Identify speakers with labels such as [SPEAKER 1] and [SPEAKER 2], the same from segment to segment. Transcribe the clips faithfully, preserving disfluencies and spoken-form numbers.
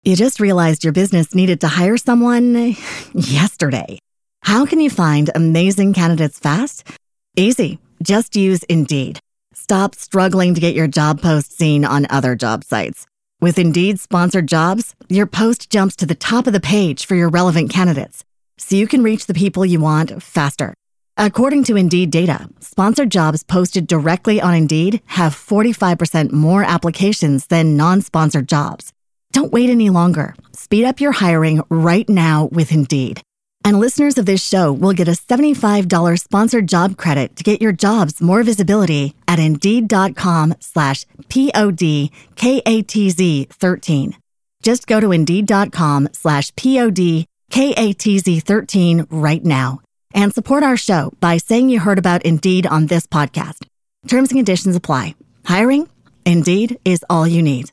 [SPEAKER 1] You just realized your business needed to hire someone yesterday. How can you find amazing candidates fast? Easy. Just use Indeed. Stop struggling to get your job post seen on other job sites. With Indeed sponsored jobs, your post jumps to the top of the page for your relevant candidates, so you can reach the people you want faster. According to Indeed data, sponsored jobs posted directly on Indeed have forty-five percent more applications than non-sponsored jobs. Don't wait any longer. Speed up your hiring right now with Indeed. And listeners of this show will get a seventy-five dollars sponsored job credit to get your jobs more visibility at Indeed.com slash P-O-D-K-A-T-Z 13. Just go to Indeed.com slash P-O-D-K-A-T-Z 13 right now and support our show by saying you heard about Indeed on this podcast. Terms and conditions apply. Hiring? Indeed is all you need.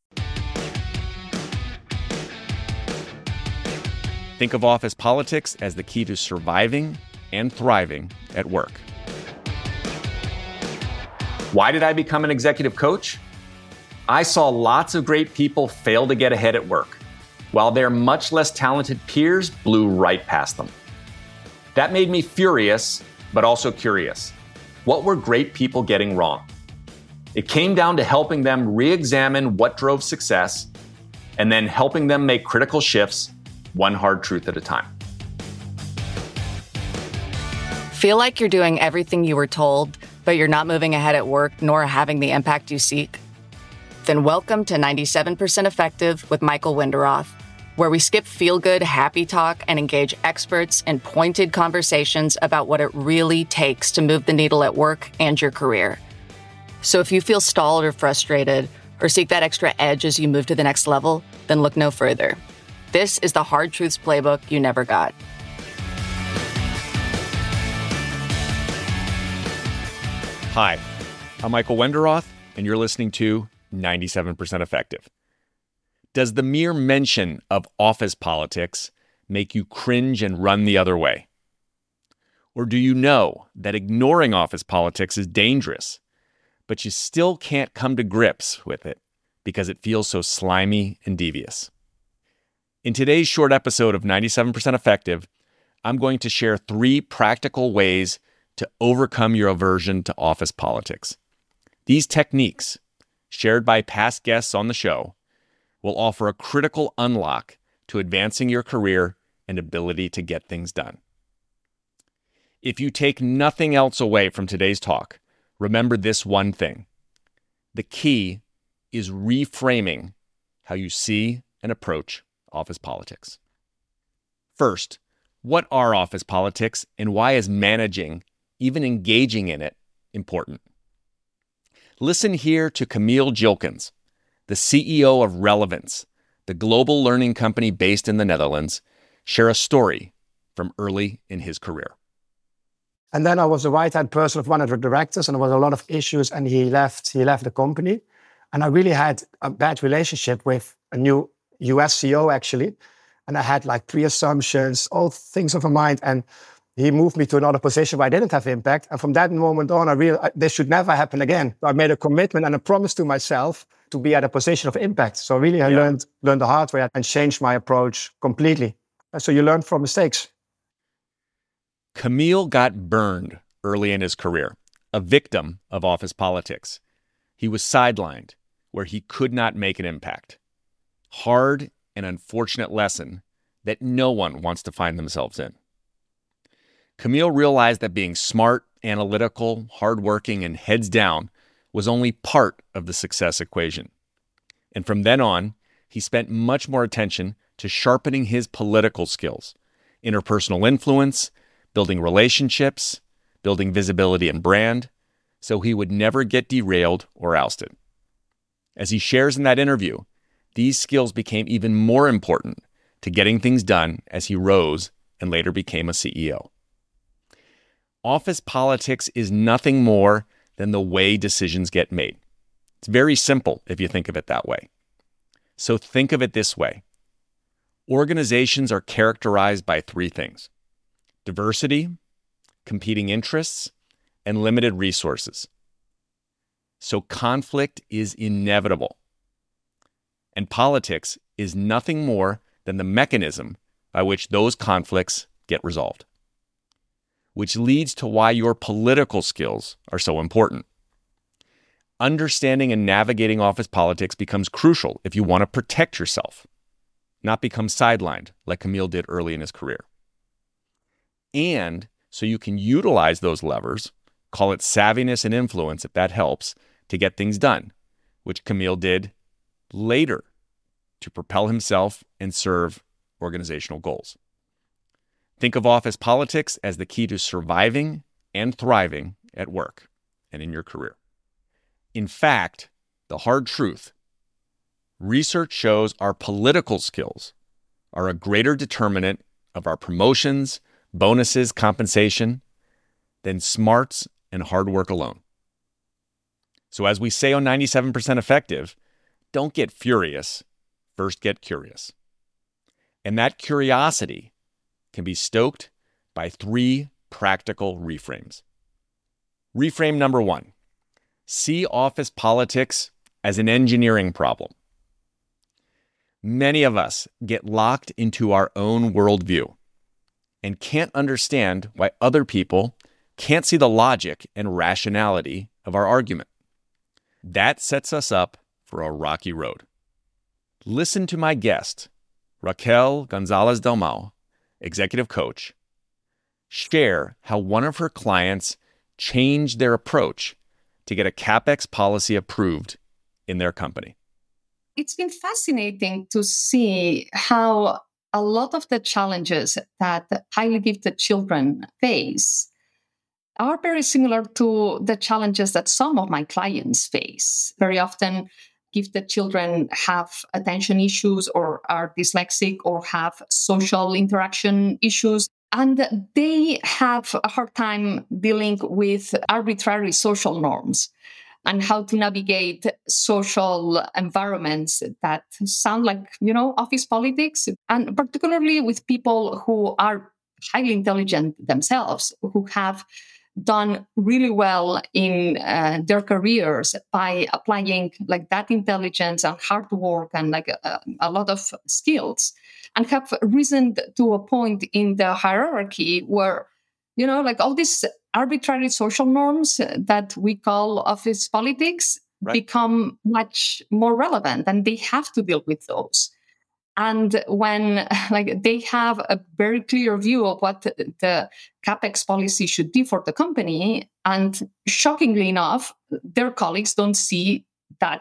[SPEAKER 2] Think of office politics as the key to surviving and thriving at work.
[SPEAKER 3] Why did I become an executive coach? I saw lots of great people fail to get ahead at work, while their much less talented peers blew right past them. That made me furious, but also curious. What were great people getting wrong? It came down to helping them re-examine what drove success, and then helping them make critical shifts one hard truth at a time.
[SPEAKER 4] Feel like you're doing everything you were told, but you're not moving ahead at work nor having the impact you seek? Then welcome to ninety-seven percent Effective with Michael Winderoth, where we skip feel-good, happy talk and engage experts in pointed conversations about what it really takes to move the needle at work and your career. So if you feel stalled or frustrated, or seek that extra edge as you move to the next level, then look no further. This is the Hard Truths Playbook you never got.
[SPEAKER 2] Hi, I'm Michael Winderoth, and you're listening to ninety-seven percent Effective. Does the mere mention of office politics make you cringe and run the other way? Or do you know that ignoring office politics is dangerous, but you still can't come to grips with it because it feels so slimy and devious? In today's short episode of ninety-seven percent Effective, I'm going to share three practical ways to overcome your aversion to office politics. These techniques, shared by past guests on the show, will offer a critical unlock to advancing your career and ability to get things done. If you take nothing else away from today's talk, remember this one thing. The key is reframing how you see and approach office politics. First, what are office politics and why is managing, even engaging in it, important? Listen here to Camille Jilkens, the C E O of Relevance, the global learning company based in the Netherlands, share a story from early in his career.
[SPEAKER 5] And then I was the right-hand person of one of the directors, and there was a lot of issues, and he left, he left the company. And I really had a bad relationship with a new U S C E O, actually. And I had like pre-assumptions, all things of a mind. And he moved me to another position where I didn't have impact. And from that moment on, I realized this should never happen again. I made a commitment and a promise to myself to be at a position of impact. So really, I yeah. learned, learned the hard way and changed my approach completely. And so you learn from mistakes.
[SPEAKER 2] Camille got burned early in his career, a victim of office politics. He was sidelined, where he could not make an impact. Hard and unfortunate lesson that no one wants to find themselves in. Camille realized that being smart, analytical, hardworking, and heads down was only part of the success equation. And from then on, he spent much more attention to sharpening his political skills, interpersonal influence, building relationships, building visibility and brand, so he would never get derailed or ousted. As he shares in that interview, these skills became even more important to getting things done as he rose and later became a C E O. Office politics is nothing more than the way decisions get made. It's very simple if you think of it that way. So think of it this way. Organizations are characterized by three things: diversity, competing interests, and limited resources. So conflict is inevitable. And politics is nothing more than the mechanism by which those conflicts get resolved. Which leads to why your political skills are so important. Understanding and navigating office politics becomes crucial if you want to protect yourself, not become sidelined like Camille did early in his career. And so you can utilize those levers, call it savviness and influence if that helps, to get things done, which Camille did later to propel himself and serve organizational goals. Think of office politics as the key to surviving and thriving at work and in your career. In fact, the hard truth, research shows our political skills are a greater determinant of our promotions, bonuses, compensation than smarts and hard work alone. So as we say on ninety-seven percent Effective, don't get furious, first get curious. And that curiosity can be stoked by three practical reframes. Reframe number one, see office politics as an engineering problem. Many of us get locked into our own worldview and can't understand why other people can't see the logic and rationality of our argument. That sets us up for a rocky road. Listen to my guest, Raquel Gonzalez Dalmau, executive coach, share how one of her clients changed their approach to get a CapEx policy approved in their company.
[SPEAKER 6] It's been fascinating to see how a lot of the challenges that highly gifted children face are very similar to the challenges that some of my clients face. Very often, gifted children have attention issues or are dyslexic or have social interaction issues. And they have a hard time dealing with arbitrary social norms and how to navigate social environments that sound like, you know, office politics, and particularly with people who are highly intelligent themselves, who have done really well in uh, their careers by applying like that intelligence and hard work and like a, a lot of skills, and have risen to a point in the hierarchy where, you know, like all these arbitrary social norms that we call office politics right. become much more relevant, and they have to deal with those. And when like they have a very clear view of what the CapEx policy should be for the company, and shockingly enough, their colleagues don't see that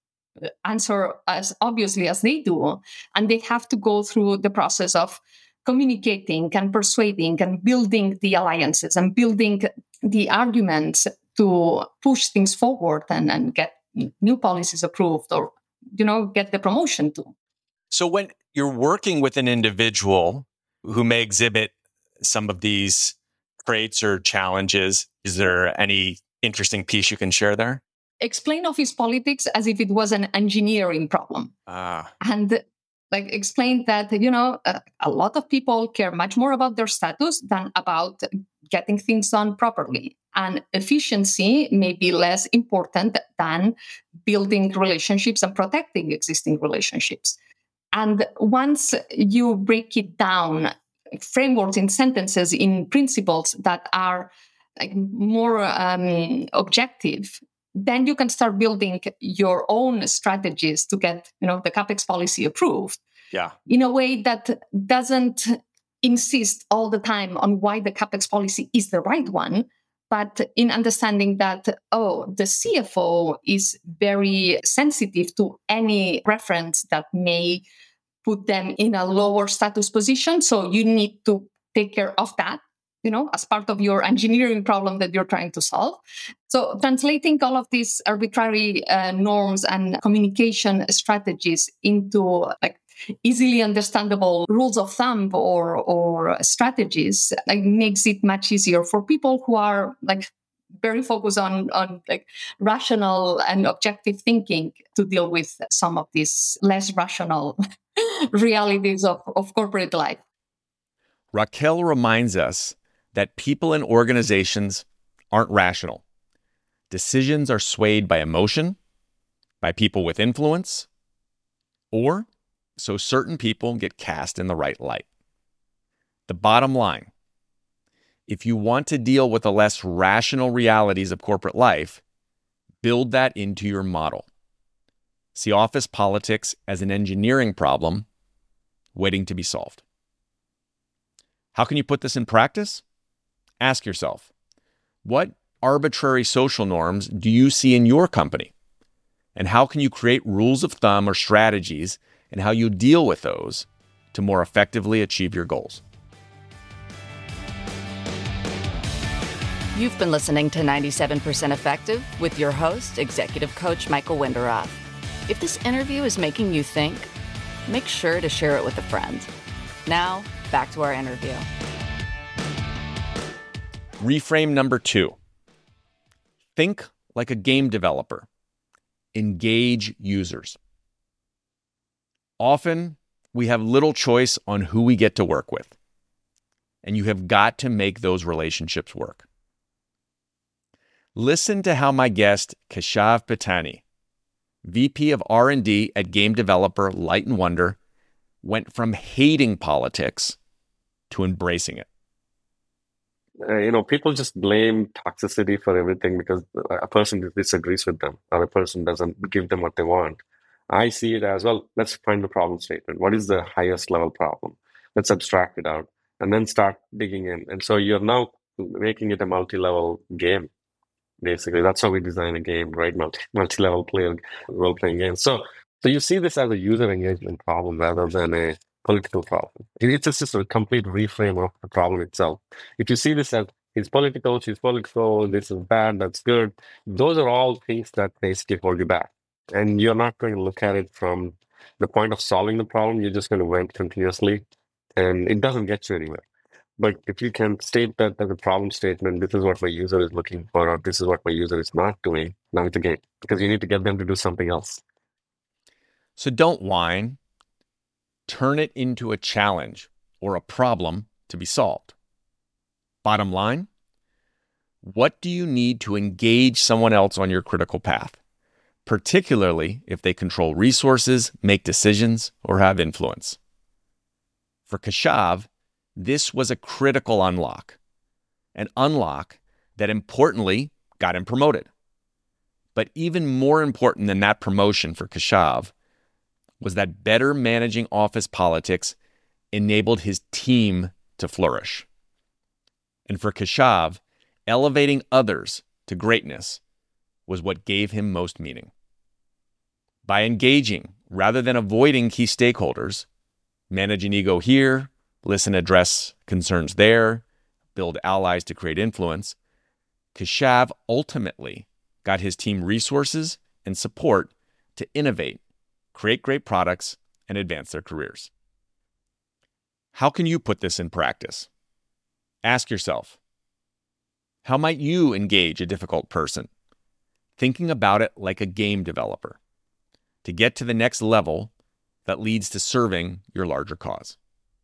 [SPEAKER 6] answer as obviously as they do. And they have to go through the process of communicating and persuading and building the alliances and building the arguments to push things forward and, and get new policies approved or, you know, get the promotion too.
[SPEAKER 7] So when you're working with an individual who may exhibit some of these traits or challenges, is there any interesting piece you can share there?
[SPEAKER 6] Explain office politics as if it was an engineering problem.
[SPEAKER 7] Ah.
[SPEAKER 6] And like explain that, you know, uh, a lot of people care much more about their status than about getting things done properly. And efficiency may be less important than building relationships and protecting existing relationships. And once you break it down, frameworks in sentences, in principles that are like more um, objective, then you can start building your own strategies to get, you know, the CapEx policy approved.
[SPEAKER 7] Yeah.
[SPEAKER 6] In a way that doesn't insist all the time on why the CapEx policy is the right one, but in understanding that, oh, the C F O is very sensitive to any reference that may put them in a lower status position. So you need to take care of that, you know, as part of your engineering problem that you're trying to solve. So translating all of these arbitrary uh, norms and communication strategies into like easily understandable rules of thumb or or strategies like makes it much easier for people who are like very focused on on like rational and objective thinking to deal with some of these less rational realities of, of corporate life.
[SPEAKER 2] Raquel reminds us that people and organizations aren't rational. Decisions are swayed by emotion, by people with influence, or so certain people get cast in the right light. The bottom line, if you want to deal with the less rational realities of corporate life, build that into your model. See office politics as an engineering problem waiting to be solved. How can you put this in practice? Ask yourself, what arbitrary social norms do you see in your company? And how can you create rules of thumb or strategies and how you deal with those to more effectively achieve your goals?
[SPEAKER 4] You've been listening to ninety-seven percent Effective with your host, Executive Coach Michael Wenderoth. If this interview is making you think, make sure to share it with a friend. Now, back to our interview.
[SPEAKER 2] Reframe number two. Think like a game developer. Engage users. Often, we have little choice on who we get to work with, and you have got to make those relationships work. Listen to how my guest, Keshav Pitani, V P of R and D at game developer Light and Wonder, went from hating politics to embracing it.
[SPEAKER 8] Uh, you know, people just blame toxicity for everything because a person disagrees with them or a person doesn't give them what they want. I see it as, well, let's find the problem statement. What is the highest level problem? Let's abstract it out and then start digging in. And so you're now making it a multi-level game. Basically, that's how we design a game, right? Multi, multi-level player role-playing game. So, so you see this as a user engagement problem rather than a political problem. It's just a complete reframe of the problem itself. If you see this as he's political, she's political, this is bad, that's good, those are all things that basically hold you back. And you're not going to look at it from the point of solving the problem. You're just going to vent continuously, and it doesn't get you anywhere. But if you can state that as a problem statement, this is what my user is looking for, or this is what my user is not doing, now it's a game, because you need to get them to do something else.
[SPEAKER 2] So don't whine. Turn it into a challenge or a problem to be solved. Bottom line, what do you need to engage someone else on your critical path, particularly if they control resources, make decisions, or have influence? For Keshav, this was a critical unlock, an unlock that importantly got him promoted. But even more important than that promotion for Keshav was that better managing office politics enabled his team to flourish. And for Keshav, elevating others to greatness was what gave him most meaning. By engaging rather than avoiding key stakeholders, managing ego here, listen, address concerns there, build allies to create influence, Keshav ultimately got his team resources and support to innovate, create great products, and advance their careers. How can you put this in practice? Ask yourself, how might you engage a difficult person? Thinking about it like a game developer to get to the next level that leads to serving your larger cause.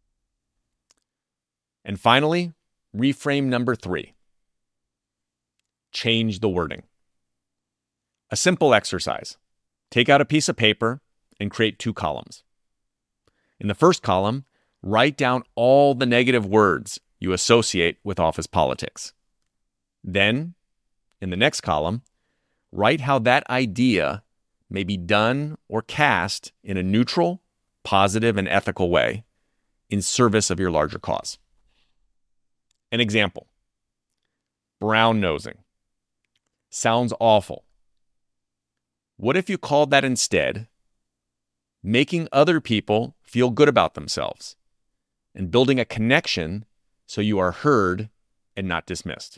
[SPEAKER 2] And finally, reframe number three. Change the wording. A simple exercise. Take out a piece of paper and create two columns. In the first column, write down all the negative words you associate with office politics. Then, in the next column, write how that idea may be done or cast in a neutral, positive, and ethical way in service of your larger cause. An example, brown nosing. Sounds awful. What if you called that instead making other people feel good about themselves and building a connection so you are heard and not dismissed?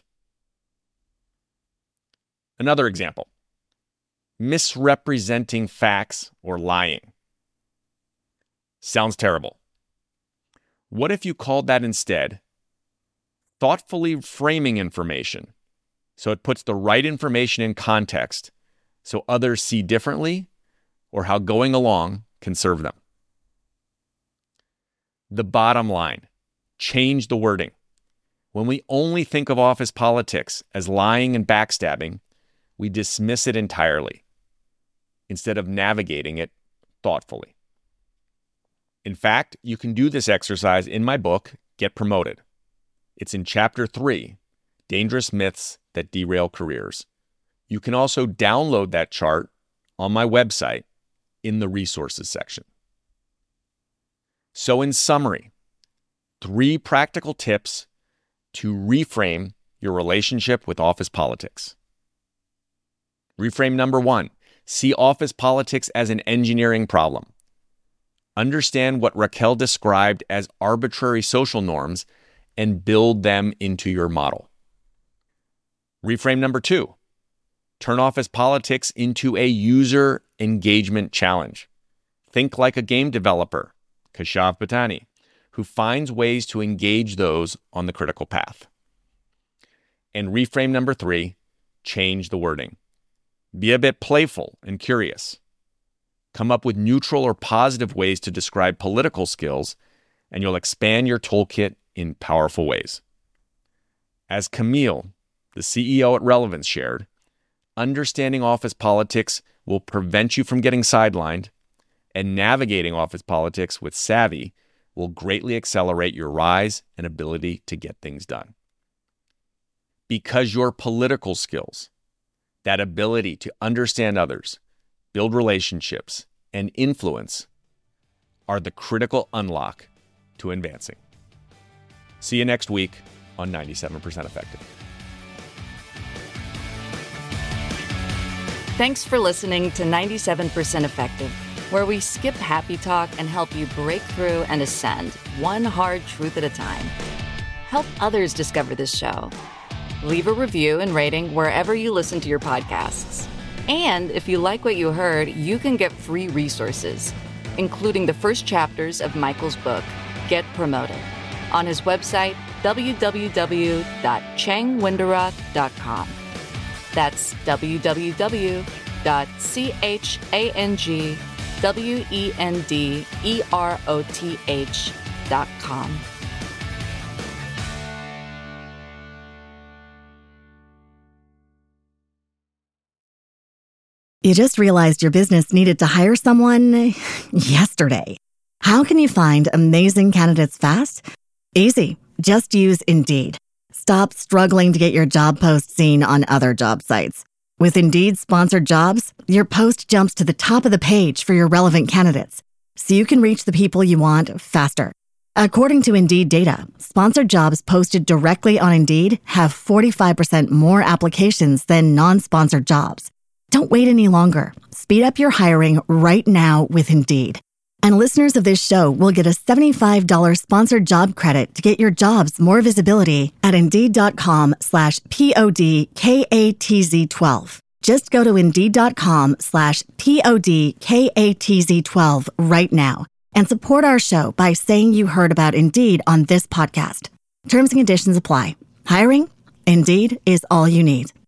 [SPEAKER 2] Another example, misrepresenting facts or lying. Sounds terrible. What if you called that instead thoughtfully framing information so it puts the right information in context so others see differently or how going along can serve them? The bottom line, change the wording. When we only think of office politics as lying and backstabbing, we dismiss it entirely instead of navigating it thoughtfully. In fact, you can do this exercise in my book, Get Promoted. It's in Chapter three, Dangerous Myths That Derail Careers. You can also download that chart on my website in the resources section. So in summary, three practical tips to reframe your relationship with office politics. Reframe number one, see office politics as an engineering problem. Understand what Raquel described as arbitrary social norms and build them into your model. Reframe number two, turn office politics into a user engagement challenge. Think like a game developer, Keshav Patani, who finds ways to engage those on the critical path. And reframe number three, change the wording. Be a bit playful and curious. Come up with neutral or positive ways to describe political skills, and you'll expand your toolkit in powerful ways. As Camille, the C E O at Relevance, shared, understanding office politics will prevent you from getting sidelined, and navigating office politics with savvy will greatly accelerate your rise and ability to get things done. Because your political skills, that ability to understand others, build relationships, and influence are the critical unlock to advancing. See you next week on ninety-seven percent Effective.
[SPEAKER 4] Thanks for listening to ninety-seven percent Effective, where we skip happy talk and help you break through and ascend one hard truth at a time. Help others discover this show. Leave a review and rating wherever you listen to your podcasts. And if you like what you heard, you can get free resources, including the first chapters of Michael's book, Get Promoted, on his website, w w w dot chang wenderoth dot com. That's w w w dot chang wenderoth dot com.
[SPEAKER 1] You just realized your business needed to hire someone yesterday. How can you find amazing candidates fast? Easy. Just use Indeed. Stop struggling to get your job post seen on other job sites. With Indeed sponsored jobs, your post jumps to the top of the page for your relevant candidates, so you can reach the people you want faster. According to Indeed data, sponsored jobs posted directly on Indeed have forty-five percent more applications than non-sponsored jobs. Don't wait any longer. Speed up your hiring right now with Indeed. And listeners of this show will get a seventy-five dollars sponsored job credit to get your jobs more visibility at Indeed.com slash P-O-D-K-A-T-Z-12. Just go to Indeed.com slash P-O-D-K-A-T-Z-12 right now and support our show by saying you heard about Indeed on this podcast. Terms and conditions apply. Hiring? Indeed is all you need.